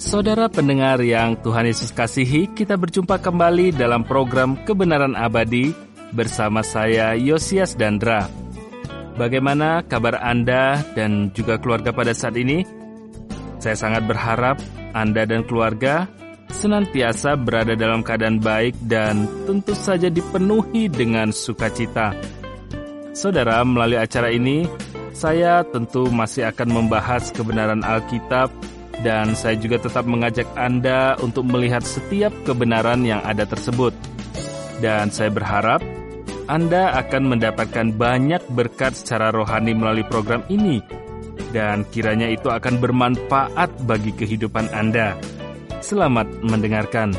Saudara pendengar yang Tuhan Yesus kasihi, kita berjumpa kembali dalam program Kebenaran Abadi bersama saya, Yosias Dandra. Bagaimana kabar Anda dan juga keluarga pada saat ini? Saya sangat berharap Anda dan keluarga senantiasa berada dalam keadaan baik dan tentu saja dipenuhi dengan sukacita. Saudara, melalui acara ini, saya tentu masih akan membahas kebenaran Alkitab, dan saya juga tetap mengajak Anda untuk melihat setiap kebenaran yang ada tersebut. Dan saya berharap Anda akan mendapatkan banyak berkat secara rohani melalui program ini. Dan kiranya itu akan bermanfaat bagi kehidupan Anda. Selamat mendengarkan.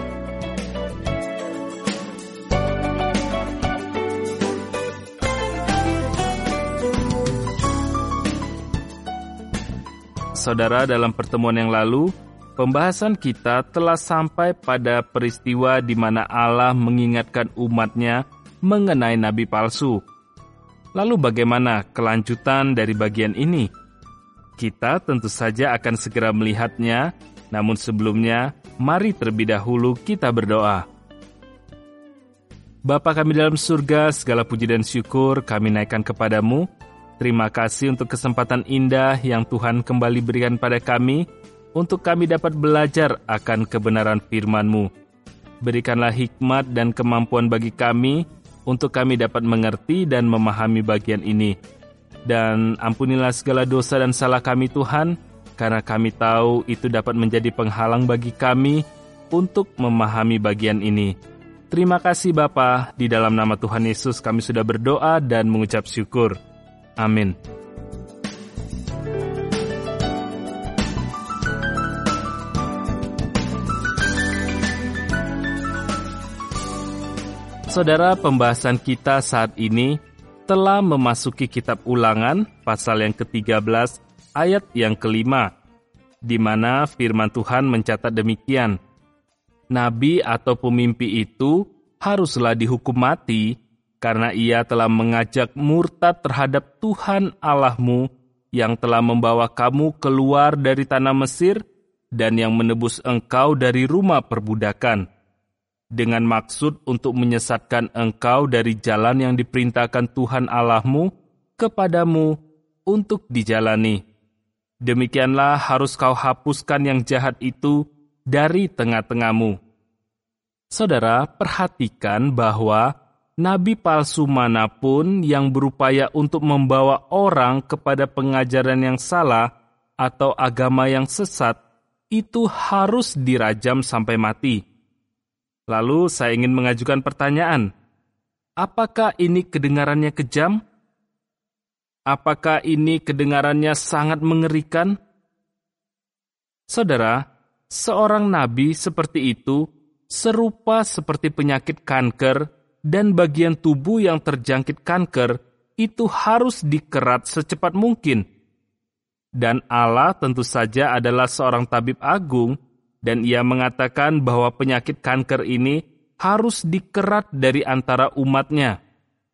Saudara, dalam pertemuan yang lalu, pembahasan kita telah sampai pada peristiwa di mana Allah mengingatkan umat-Nya mengenai nabi palsu. Lalu bagaimana kelanjutan dari bagian ini? Kita tentu saja akan segera melihatnya, namun sebelumnya, mari terlebih dahulu kita berdoa. Bapa kami dalam surga, segala puji dan syukur kami naikkan kepadamu. Terima kasih untuk kesempatan indah yang Tuhan kembali berikan pada kami, untuk kami dapat belajar akan kebenaran firman-Mu. Berikanlah hikmat dan kemampuan bagi kami, untuk kami dapat mengerti dan memahami bagian ini. Dan ampunilah segala dosa dan salah kami Tuhan, karena kami tahu itu dapat menjadi penghalang bagi kami untuk memahami bagian ini. Terima kasih Bapa, di dalam nama Tuhan Yesus kami sudah berdoa dan mengucap syukur. Amin. Saudara, pembahasan kita saat ini telah memasuki kitab Ulangan pasal yang ke-13 ayat yang ke-5, di mana firman Tuhan mencatat demikian. Nabi atau pemimpi itu haruslah dihukum mati karena ia telah mengajak murtad terhadap Tuhan Allahmu yang telah membawa kamu keluar dari tanah Mesir dan yang menebus engkau dari rumah perbudakan, dengan maksud untuk menyesatkan engkau dari jalan yang diperintahkan Tuhan Allahmu kepadamu untuk dijalani. Demikianlah harus kau hapuskan yang jahat itu dari tengah-tengahmu. Saudara, perhatikan bahwa nabi palsu manapun yang berupaya untuk membawa orang kepada pengajaran yang salah atau agama yang sesat, itu harus dirajam sampai mati. Lalu saya ingin mengajukan pertanyaan, apakah ini kedengarannya kejam? Apakah ini kedengarannya sangat mengerikan? Saudara, seorang nabi seperti itu serupa seperti penyakit kanker, dan bagian tubuh yang terjangkit kanker itu harus dikerat secepat mungkin. Dan Allah tentu saja adalah seorang tabib agung, dan ia mengatakan bahwa penyakit kanker ini harus dikerat dari antara umat-Nya.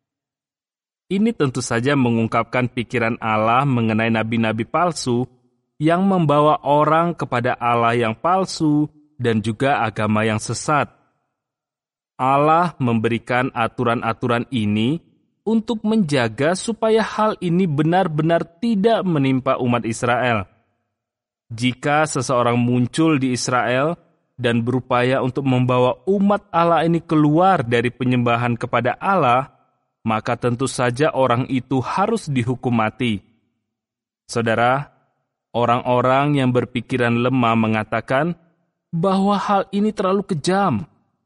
Ini tentu saja mengungkapkan pikiran Allah mengenai nabi-nabi palsu yang membawa orang kepada Allah yang palsu dan juga agama yang sesat. Allah memberikan aturan-aturan ini untuk menjaga supaya hal ini benar-benar tidak menimpa umat Israel. Jika seseorang muncul di Israel dan berupaya untuk membawa umat Allah ini keluar dari penyembahan kepada Allah, maka tentu saja orang itu harus dihukum mati. Saudara, orang-orang yang berpikiran lemah mengatakan bahwa hal ini terlalu kejam.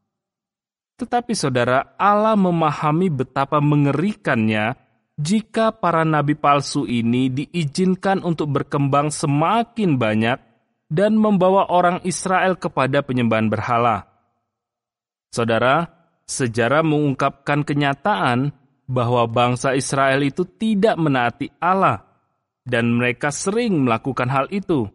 Tetapi saudara, Allah memahami betapa mengerikannya jika para nabi palsu ini diizinkan untuk berkembang semakin banyak dan membawa orang Israel kepada penyembahan berhala. Saudara, sejarah mengungkapkan kenyataan bahwa bangsa Israel itu tidak menaati Allah, dan mereka sering melakukan hal itu.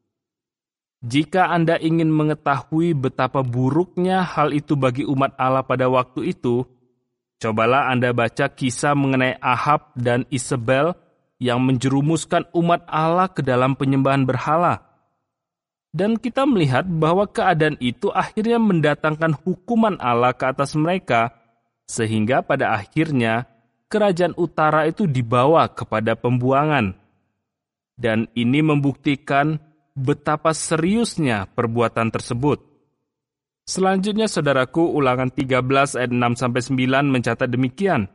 Jika Anda ingin mengetahui betapa buruknya hal itu bagi umat Allah pada waktu itu, cobalah Anda baca kisah mengenai Ahab dan Isabel yang menjerumuskan umat Allah ke dalam penyembahan berhala. Dan kita melihat bahwa keadaan itu akhirnya mendatangkan hukuman Allah ke atas mereka, sehingga pada akhirnya kerajaan utara itu dibawa kepada pembuangan. Dan ini membuktikan betapa seriusnya perbuatan tersebut. Selanjutnya, saudaraku, Ulangan 13 ayat 6-9 mencatat demikian.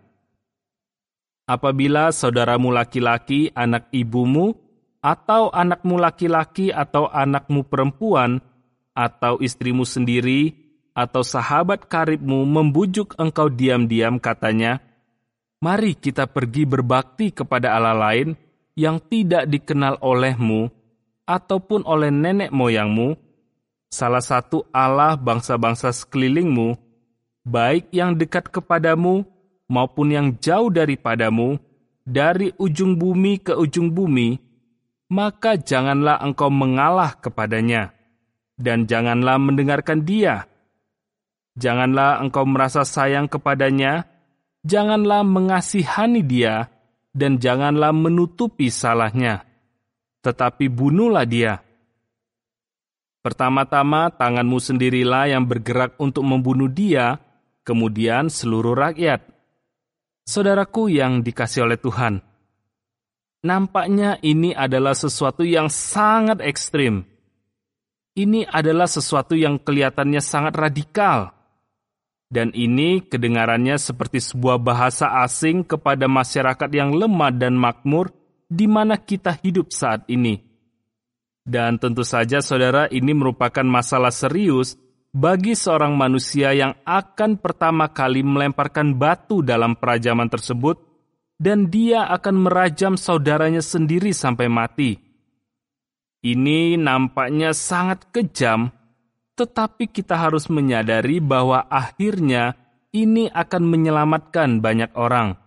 Apabila saudaramu laki-laki, anak ibumu, atau anakmu laki-laki atau anakmu perempuan, atau istrimu sendiri, atau sahabat karibmu membujuk engkau diam-diam katanya, mari kita pergi berbakti kepada Allah lain yang tidak dikenal olehmu, ataupun oleh nenek moyangmu, salah satu Allah bangsa-bangsa sekelilingmu, baik yang dekat kepadamu maupun yang jauh daripadamu, dari ujung bumi ke ujung bumi, maka janganlah engkau mengalah kepadanya, dan janganlah mendengarkan dia. Janganlah engkau merasa sayang kepadanya, janganlah mengasihani dia, dan janganlah menutupi salahnya, tetapi bunuhlah dia. Pertama-tama tanganmu sendirilah yang bergerak untuk membunuh dia, kemudian seluruh rakyat. Saudaraku yang dikasihi oleh Tuhan, nampaknya ini adalah sesuatu yang sangat ekstrim. Ini adalah sesuatu yang kelihatannya sangat radikal. Dan ini kedengarannya seperti sebuah bahasa asing kepada masyarakat yang lemah dan makmur di mana kita hidup saat ini. Dan tentu saja, saudara, ini merupakan masalah serius bagi seorang manusia yang akan pertama kali melemparkan batu dalam perajaman tersebut, dan dia akan merajam saudaranya sendiri sampai mati. Ini nampaknya sangat kejam, tetapi kita harus menyadari bahwa akhirnya ini akan menyelamatkan banyak orang.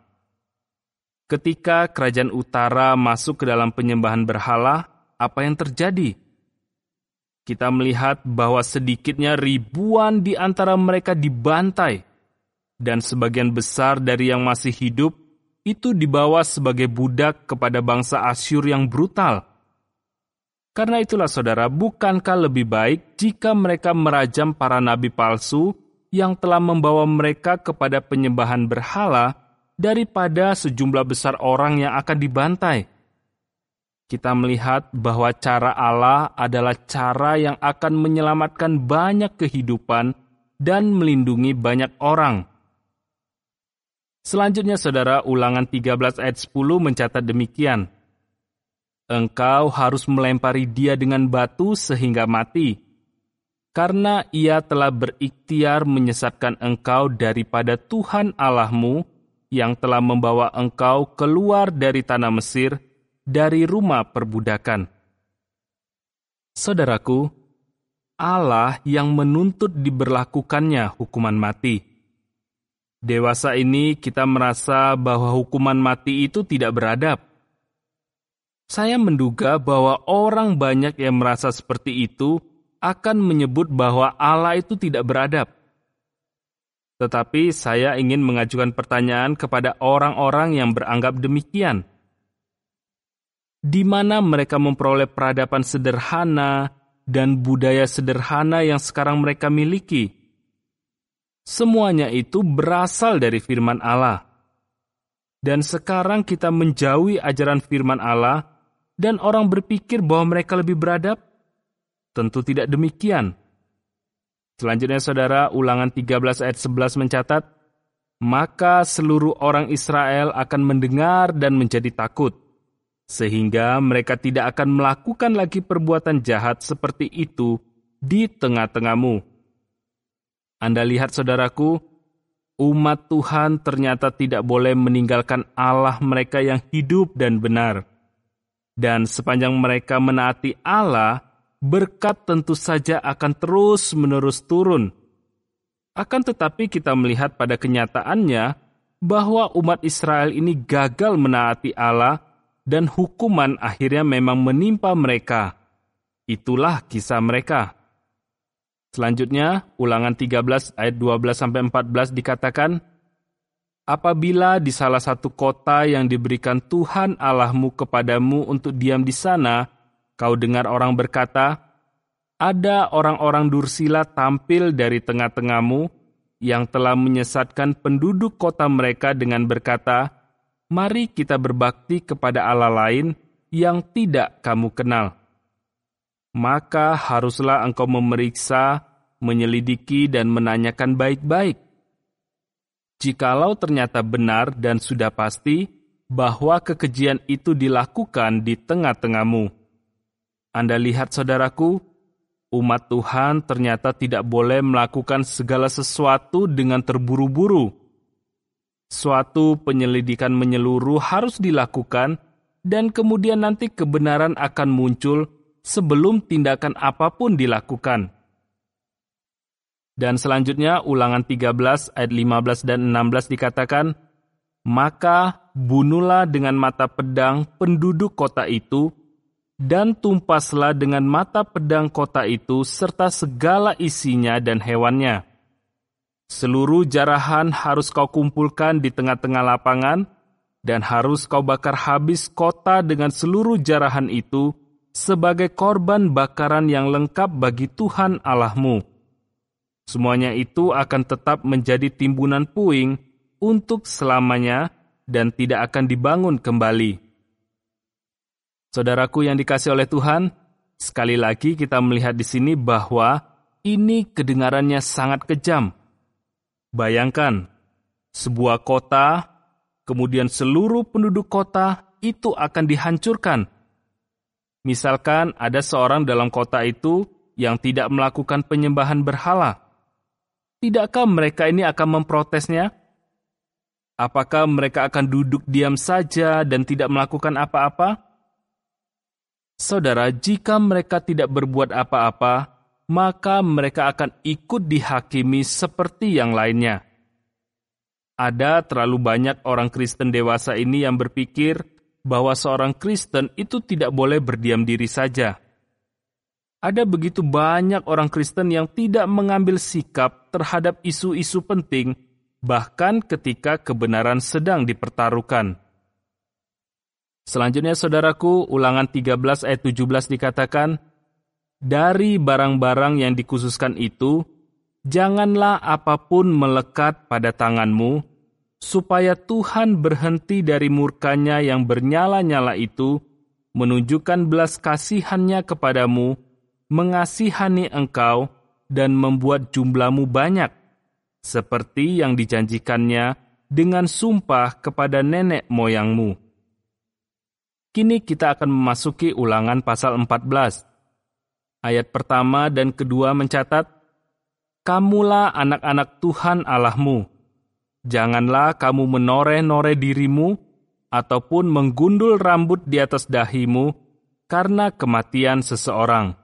Ketika kerajaan utara masuk ke dalam penyembahan berhala, apa yang terjadi? Kita melihat bahwa sedikitnya ribuan di antara mereka dibantai, dan sebagian besar dari yang masih hidup itu dibawa sebagai budak kepada bangsa Asyur yang brutal. Karena itulah, saudara, bukankah lebih baik jika mereka merajam para nabi palsu yang telah membawa mereka kepada penyembahan berhala daripada sejumlah besar orang yang akan dibantai? Kita melihat bahwa cara Allah adalah cara yang akan menyelamatkan banyak kehidupan dan melindungi banyak orang. Selanjutnya, saudara, Ulangan 13 ayat 10 mencatat demikian. Engkau harus melempari dia dengan batu sehingga mati, karena ia telah berikhtiar menyesatkan engkau daripada Tuhan Allahmu yang telah membawa engkau keluar dari tanah Mesir, dari rumah perbudakan. Saudaraku, Allah yang menuntut diberlakukannya hukuman mati. Dewasa ini kita merasa bahwa hukuman mati itu tidak beradab. Saya menduga bahwa orang banyak yang merasa seperti itu akan menyebut bahwa Allah itu tidak beradab. Tetapi saya ingin mengajukan pertanyaan kepada orang-orang yang beranggap demikian. Di mana mereka memperoleh peradaban sederhana dan budaya sederhana yang sekarang mereka miliki? Semuanya itu berasal dari firman Allah. Dan sekarang kita menjauhi ajaran firman Allah, dan orang berpikir bahwa mereka lebih beradab? Tentu tidak demikian. Selanjutnya, saudara, Ulangan 13 ayat 11 mencatat, maka seluruh orang Israel akan mendengar dan menjadi takut, sehingga mereka tidak akan melakukan lagi perbuatan jahat seperti itu di tengah-tengahmu. Anda lihat, saudaraku, umat Tuhan ternyata tidak boleh meninggalkan Allah mereka yang hidup dan benar. Dan sepanjang mereka menaati Allah, berkat tentu saja akan terus-menerus turun. Akan tetapi kita melihat pada kenyataannya bahwa umat Israel ini gagal menaati Allah dan hukuman akhirnya memang menimpa mereka. Itulah kisah mereka. Selanjutnya, Ulangan 13 ayat 12-14 dikatakan, apabila di salah satu kota yang diberikan Tuhan Allahmu kepadamu untuk diam di sana, kau dengar orang berkata, ada orang-orang dursila tampil dari tengah-tengahmu yang telah menyesatkan penduduk kota mereka dengan berkata, "Mari kita berbakti kepada Allah lain yang tidak kamu kenal." Maka haruslah engkau memeriksa, menyelidiki, dan menanyakan baik-baik. Jikalau ternyata benar dan sudah pasti bahwa kekejian itu dilakukan di tengah-tengahmu. Anda lihat, saudaraku, umat Tuhan ternyata tidak boleh melakukan segala sesuatu dengan terburu-buru. Suatu penyelidikan menyeluruh harus dilakukan, dan kemudian nanti kebenaran akan muncul sebelum tindakan apapun dilakukan. Dan selanjutnya, Ulangan 13 ayat 15 dan 16 dikatakan, "Maka bunuhlah dengan mata pedang penduduk kota itu, dan tumpaslah dengan mata pedang kota itu serta segala isinya dan hewannya. Seluruh jarahan harus kau kumpulkan di tengah-tengah lapangan, dan harus kau bakar habis kota dengan seluruh jarahan itu sebagai korban bakaran yang lengkap bagi Tuhan Allahmu. Semuanya itu akan tetap menjadi timbunan puing untuk selamanya dan tidak akan dibangun kembali." Saudaraku yang dikasihi oleh Tuhan, sekali lagi kita melihat di sini bahwa ini kedengarannya sangat kejam. Bayangkan, sebuah kota, kemudian seluruh penduduk kota itu akan dihancurkan. Misalkan ada seorang dalam kota itu yang tidak melakukan penyembahan berhala. Tidakkah mereka ini akan memprotesnya? Apakah mereka akan duduk diam saja dan tidak melakukan apa-apa? Saudara, jika mereka tidak berbuat apa-apa, maka mereka akan ikut dihakimi seperti yang lainnya. Ada terlalu banyak orang Kristen dewasa ini yang berpikir bahwa seorang Kristen itu tidak boleh berdiam diri saja. Ada begitu banyak orang Kristen yang tidak mengambil sikap terhadap isu-isu penting, bahkan ketika kebenaran sedang dipertaruhkan. Selanjutnya, saudaraku, Ulangan 13 ayat 17 dikatakan, "Dari barang-barang yang dikhususkan itu, janganlah apapun melekat pada tanganmu, supaya Tuhan berhenti dari murkanya yang bernyala-nyala itu, menunjukkan belas kasihannya kepadamu, mengasihani engkau, dan membuat jumlahmu banyak, seperti yang dijanjikannya dengan sumpah kepada nenek moyangmu." Kini kita akan memasuki Ulangan pasal 14. Ayat pertama dan kedua mencatat, "Kamulah anak-anak Tuhan Allahmu. Janganlah kamu menoreh-noreh dirimu, ataupun menggundul rambut di atas dahimu, karena kematian seseorang.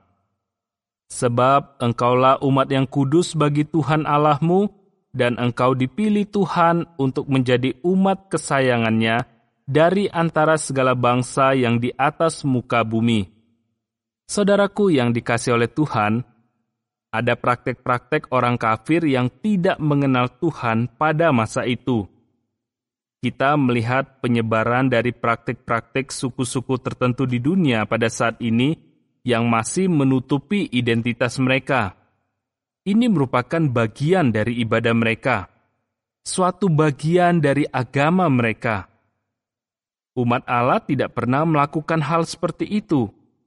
Sebab engkaulah umat yang kudus bagi Tuhan Allahmu, dan engkau dipilih Tuhan untuk menjadi umat kesayangannya, dari antara segala bangsa yang di atas muka bumi." Saudaraku yang dikasihi oleh Tuhan, ada praktek-praktek orang kafir yang tidak mengenal Tuhan pada masa itu. Kita melihat penyebaran dari praktek-praktek suku-suku tertentu di dunia pada saat ini yang masih menutupi identitas mereka. Ini merupakan bagian dari ibadah mereka, suatu bagian dari agama mereka. Umat Allah tidak pernah melakukan hal seperti itu.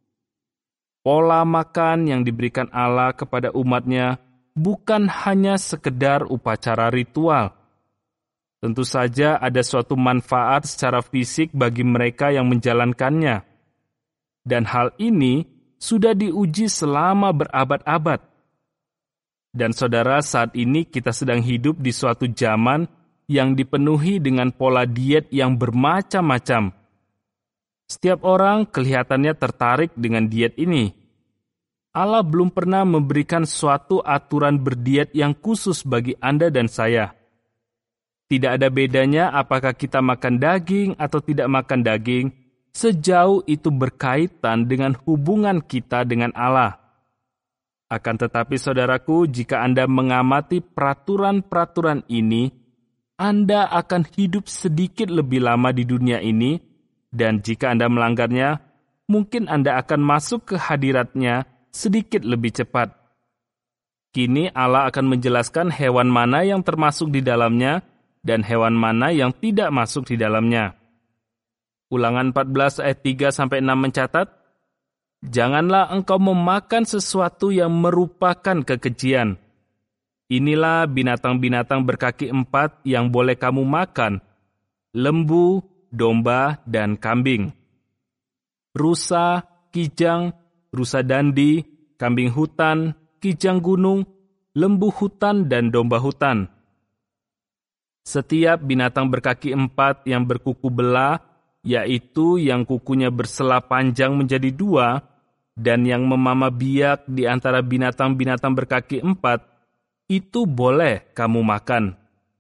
Pola makan yang diberikan Allah kepada umatnya bukan hanya sekedar upacara ritual. Tentu saja ada suatu manfaat secara fisik bagi mereka yang menjalankannya. Dan hal ini sudah diuji selama berabad-abad. Dan saudara, saat ini kita sedang hidup di suatu zaman yang dipenuhi dengan pola diet yang bermacam-macam. Setiap orang kelihatannya tertarik dengan diet ini. Allah belum pernah memberikan suatu aturan berdiet yang khusus bagi Anda dan saya. Tidak ada bedanya apakah kita makan daging atau tidak makan daging, sejauh itu berkaitan dengan hubungan kita dengan Allah. Akan tetapi, saudaraku, jika Anda mengamati peraturan-peraturan ini, Anda akan hidup sedikit lebih lama di dunia ini, dan jika Anda melanggarnya, mungkin Anda akan masuk ke hadiratnya sedikit lebih cepat. Kini Allah akan menjelaskan hewan mana yang termasuk di dalamnya dan hewan mana yang tidak masuk di dalamnya. Ulangan 14 ayat 3-6 mencatat, "Janganlah engkau memakan sesuatu yang merupakan kekejian. Inilah binatang-binatang berkaki 4 yang boleh kamu makan, lembu, domba, dan kambing. Rusa, kijang, rusa dandi, kambing hutan, kijang gunung, lembu hutan, dan domba hutan. Setiap binatang berkaki 4 yang berkuku belah, yaitu yang kukunya bersela panjang menjadi 2, dan yang memama biak di antara binatang-binatang berkaki 4, itu boleh kamu makan."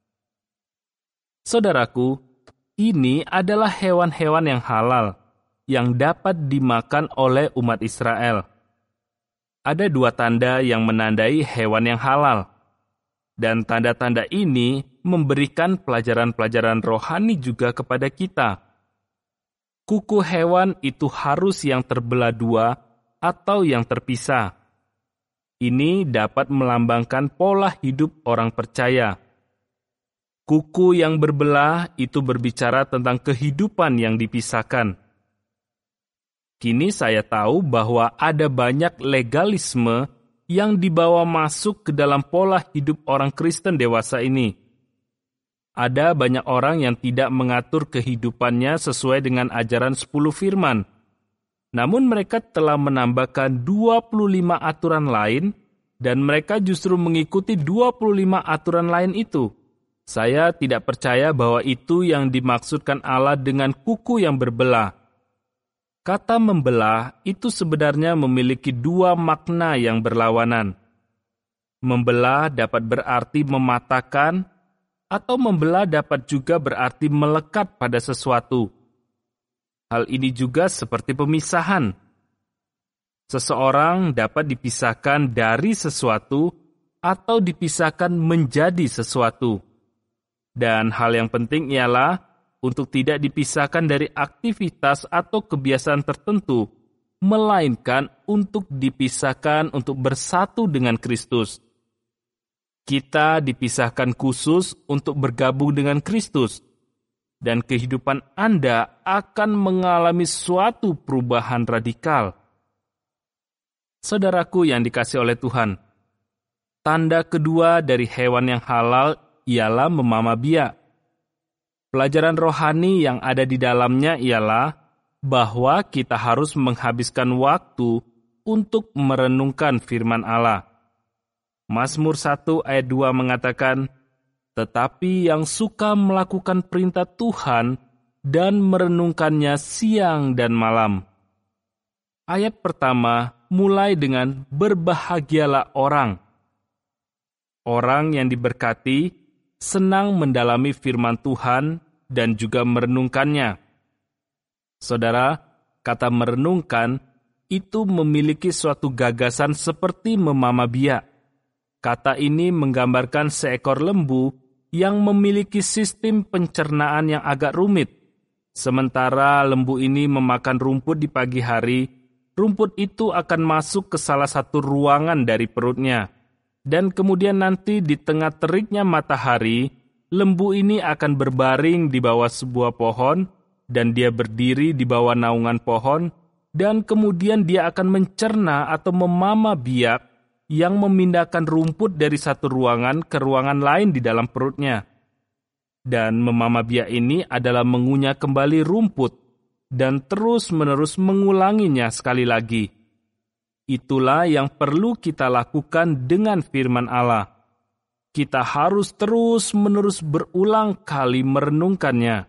Saudaraku, ini adalah hewan-hewan yang halal, yang dapat dimakan oleh umat Israel. Ada 2 tanda yang menandai hewan yang halal. Dan tanda-tanda ini memberikan pelajaran-pelajaran rohani juga kepada kita. Kuku hewan itu harus yang terbelah 2 atau yang terpisah. Ini dapat melambangkan pola hidup orang percaya. Kuku yang berbelah itu berbicara tentang kehidupan yang dipisahkan. Kini saya tahu bahwa ada banyak legalisme yang dibawa masuk ke dalam pola hidup orang Kristen dewasa ini. Ada banyak orang yang tidak mengatur kehidupannya sesuai dengan ajaran 10 firman. Namun mereka telah menambahkan 25 aturan lain, dan mereka justru mengikuti 25 aturan lain itu. Saya tidak percaya bahwa itu yang dimaksudkan Allah dengan kuku yang berbelah. Kata membelah itu sebenarnya memiliki 2 makna yang berlawanan. Membelah dapat berarti mematahkan, atau membelah dapat juga berarti melekat pada sesuatu. Hal ini juga seperti pemisahan. Seseorang dapat dipisahkan dari sesuatu atau dipisahkan menjadi sesuatu. Dan hal yang penting ialah untuk tidak dipisahkan dari aktivitas atau kebiasaan tertentu, melainkan untuk dipisahkan untuk bersatu dengan Kristus. Kita dipisahkan khusus untuk bergabung dengan Kristus, dan kehidupan Anda akan mengalami suatu perubahan radikal. Saudaraku yang dikasihi oleh Tuhan, tanda kedua dari hewan yang halal ialah memama biak. Pelajaran rohani yang ada di dalamnya ialah bahwa kita harus menghabiskan waktu untuk merenungkan firman Allah. Mazmur 1 ayat 2 mengatakan, "Tetapi yang suka melakukan perintah Tuhan dan merenungkannya siang dan malam." Ayat pertama mulai dengan berbahagialah orang. Orang yang diberkati senang mendalami firman Tuhan dan juga merenungkannya. Saudara, kata merenungkan itu memiliki suatu gagasan seperti memama biak. Kata ini menggambarkan seekor lembu yang memiliki sistem pencernaan yang agak rumit. Sementara lembu ini memakan rumput di pagi hari, rumput itu akan masuk ke salah satu ruangan dari perutnya. Dan kemudian nanti di tengah teriknya matahari, lembu ini akan berbaring di bawah sebuah pohon, dan dia berdiri di bawah naungan pohon, dan kemudian dia akan mencerna atau memama biak yang memindahkan rumput dari satu ruangan ke ruangan lain di dalam perutnya. Dan memama biak ini adalah mengunyah kembali rumput, dan terus-menerus mengulanginya sekali lagi. Itulah yang perlu kita lakukan dengan firman Allah. Kita harus terus-menerus berulang kali merenungkannya.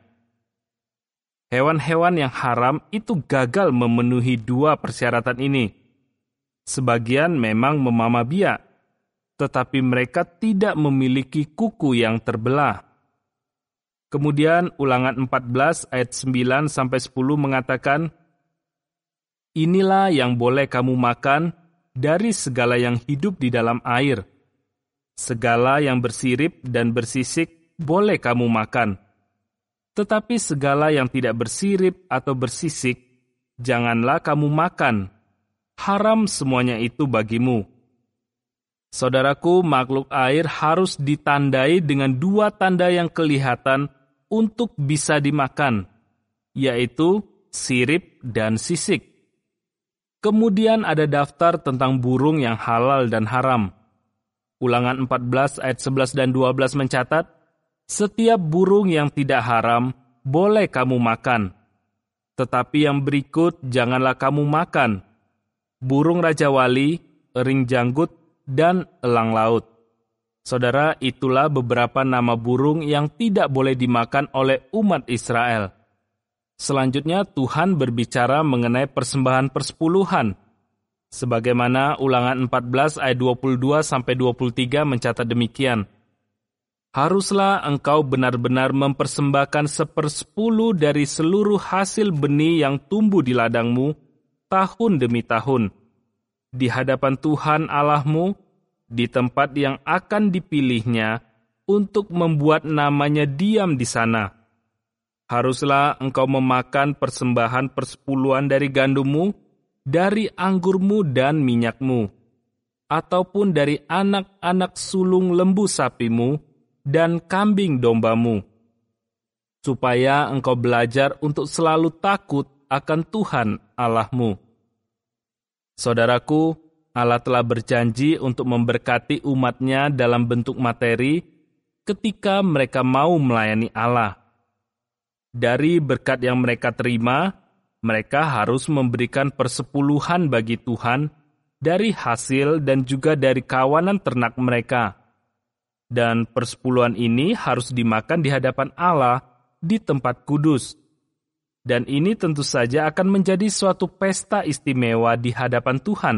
Hewan-hewan yang haram itu gagal memenuhi 2 persyaratan ini. Sebagian memang memama biak, tetapi mereka tidak memiliki kuku yang terbelah. Kemudian Ulangan 14 ayat 9-10 mengatakan, "Inilah yang boleh kamu makan dari segala yang hidup di dalam air. Segala yang bersirip dan bersisik boleh kamu makan. Tetapi segala yang tidak bersirip atau bersisik, janganlah kamu makan. haram semuanya itu bagimu. Saudaraku, makhluk air harus ditandai dengan 2 tanda yang kelihatan untuk bisa dimakan, yaitu sirip dan sisik. Kemudian ada daftar tentang burung yang halal dan haram. Ulangan 14 ayat 11 dan 12 mencatat, setiap burung yang tidak haram boleh kamu makan. Tetapi yang berikut janganlah kamu makan: burung rajawali, ering janggut, dan elang laut. Saudara, itulah beberapa nama burung yang tidak boleh dimakan oleh umat Israel. Selanjutnya Tuhan berbicara mengenai persembahan persepuluhan. Sebagaimana Ulangan 14 ayat 22-23 mencatat demikian. Haruslah engkau benar-benar mempersembahkan 1/10 dari seluruh hasil benih yang tumbuh di ladangmu tahun demi tahun, di hadapan Tuhan Allahmu, di tempat yang akan dipilihnya untuk membuat namanya diam di sana. Haruslah engkau memakan persembahan persepuluhan dari gandummu, dari anggurmu dan minyakmu, ataupun dari anak-anak sulung lembu sapimu dan kambing dombamu, supaya engkau belajar untuk selalu takut akan Tuhan Allahmu. Saudaraku, Allah telah berjanji untuk memberkati umat-Nya dalam bentuk materi ketika mereka mau melayani Allah. Dari berkat yang mereka terima, mereka harus memberikan persepuluhan bagi Tuhan dari hasil dan juga dari kawanan ternak mereka. Dan persepuluhan ini harus dimakan di hadapan Allah di tempat kudus. Dan ini tentu saja akan menjadi suatu pesta istimewa di hadapan Tuhan.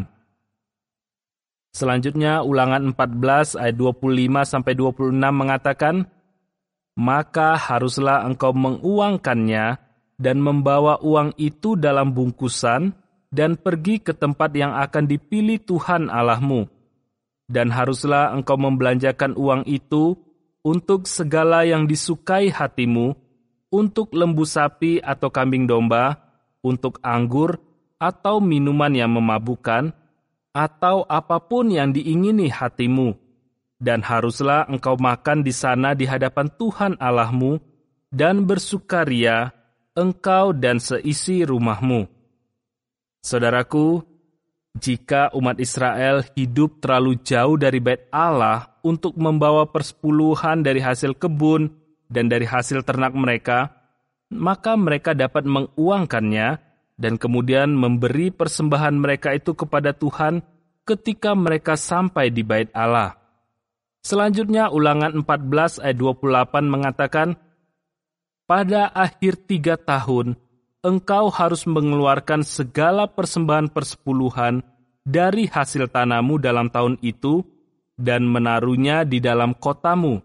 Selanjutnya Ulangan 14 ayat 25-26 mengatakan, maka haruslah engkau menguangkannya dan membawa uang itu dalam bungkusan dan pergi ke tempat yang akan dipilih Tuhan Allahmu. Dan haruslah engkau membelanjakan uang itu untuk segala yang disukai hatimu, untuk lembu sapi atau kambing domba, untuk anggur atau minuman yang memabukkan, atau apapun yang diingini hatimu. Dan haruslah engkau makan di sana di hadapan Tuhan Allahmu, dan bersukaria engkau dan seisi rumahmu. Saudaraku, jika umat Israel hidup terlalu jauh dari bait Allah untuk membawa persepuluhan dari hasil kebun dan dari hasil ternak mereka, maka mereka dapat menguangkannya dan kemudian memberi persembahan mereka itu kepada Tuhan ketika mereka sampai di bait Allah. Selanjutnya Ulangan 14 ayat 28 mengatakan, pada akhir 3 tahun, engkau harus mengeluarkan segala persembahan persepuluhan dari hasil tanahmu dalam tahun itu dan menaruhnya di dalam kotamu.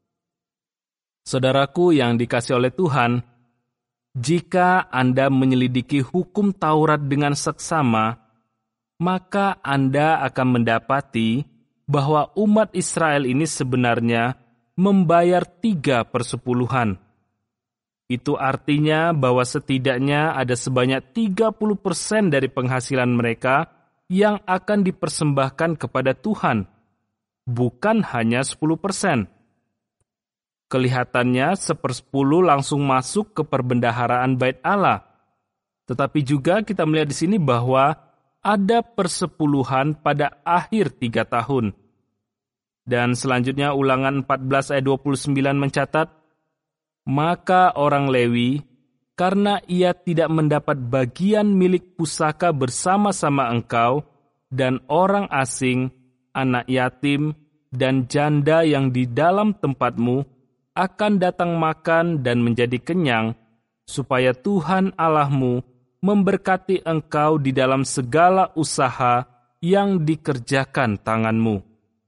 Saudaraku yang dikasihi oleh Tuhan, jika Anda menyelidiki hukum Taurat dengan seksama, maka Anda akan mendapati bahwa umat Israel ini sebenarnya membayar 3/10. Itu artinya bahwa setidaknya ada sebanyak 30% dari penghasilan mereka yang akan dipersembahkan kepada Tuhan, bukan hanya 10%. Kelihatannya 1/10 langsung masuk ke perbendaharaan bait Allah. Tetapi juga kita melihat di sini bahwa ada persepuluhan pada akhir 3 tahun. Dan selanjutnya Ulangan 14 ayat 29 mencatat, maka orang Lewi, karena ia tidak mendapat bagian milik pusaka bersama-sama engkau, dan orang asing, anak yatim, dan janda yang di dalam tempatmu, akan datang makan dan menjadi kenyang, supaya Tuhan Allahmu memberkati engkau di dalam segala usaha yang dikerjakan tanganmu.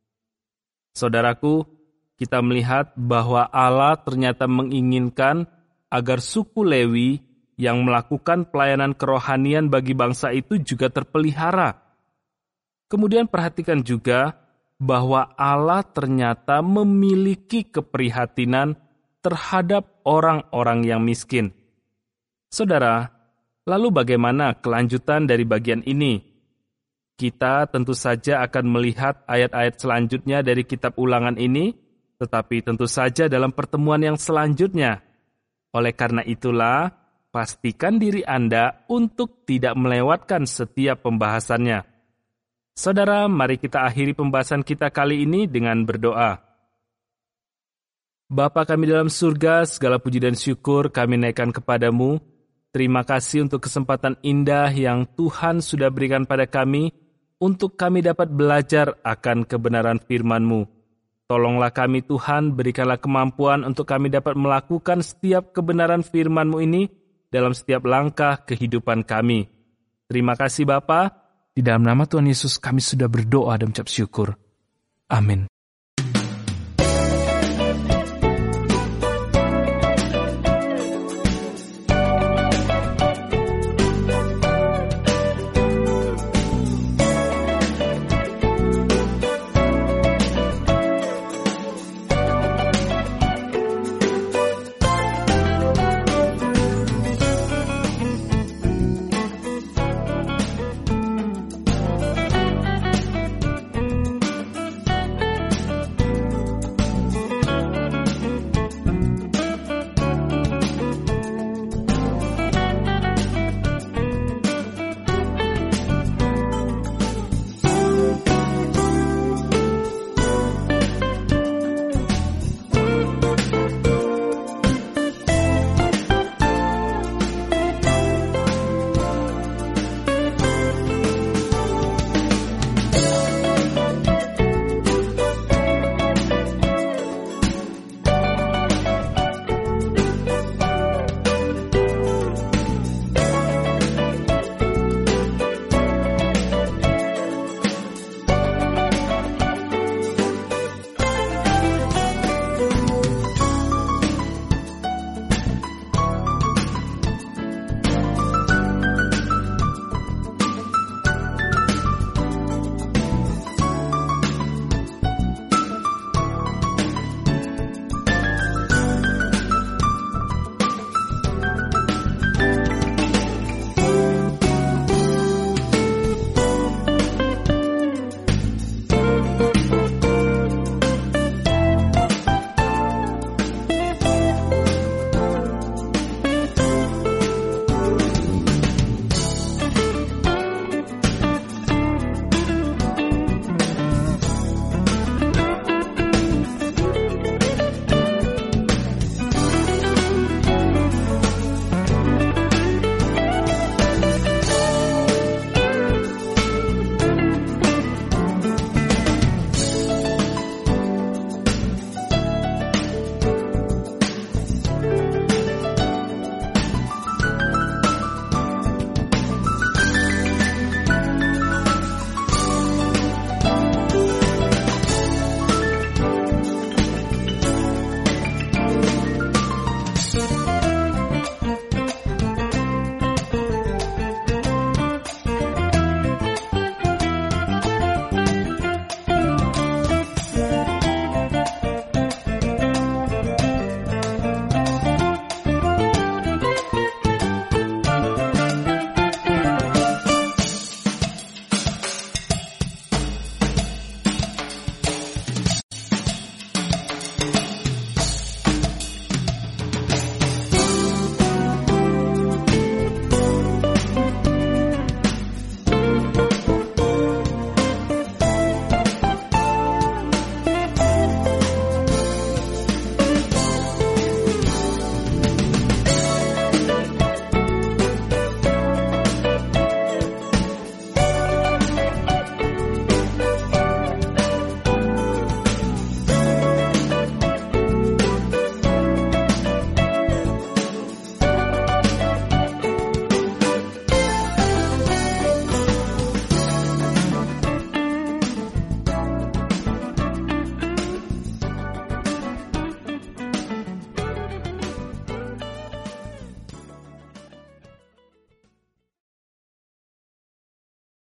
Saudaraku, kita melihat bahwa Allah ternyata menginginkan agar suku Lewi yang melakukan pelayanan kerohanian bagi bangsa itu juga terpelihara. Kemudian perhatikan juga bahwa Allah ternyata memiliki keprihatinan terhadap orang-orang yang miskin. Saudara, lalu bagaimana kelanjutan dari bagian ini? Kita tentu saja akan melihat ayat-ayat selanjutnya dari kitab Ulangan ini, tetapi tentu saja dalam pertemuan yang selanjutnya. Oleh karena itulah, pastikan diri Anda untuk tidak melewatkan setiap pembahasannya. Saudara, mari kita akhiri pembahasan kita kali ini dengan berdoa. Bapa kami dalam surga, segala puji dan syukur kami naikkan kepadamu. Terima kasih untuk kesempatan indah yang Tuhan sudah berikan pada kami, untuk kami dapat belajar akan kebenaran firman-Mu. Tolonglah kami Tuhan, berikanlah kemampuan untuk kami dapat melakukan setiap kebenaran firman-Mu ini dalam setiap langkah kehidupan kami. Terima kasih Bapa. Di dalam nama Tuhan Yesus kami sudah berdoa dan mengucap syukur. Amin.